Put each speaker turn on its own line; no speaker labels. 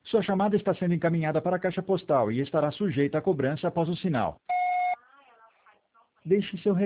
Sua chamada está sendo encaminhada para a caixa postal e estará sujeita a cobrança após o sinal. Deixe seu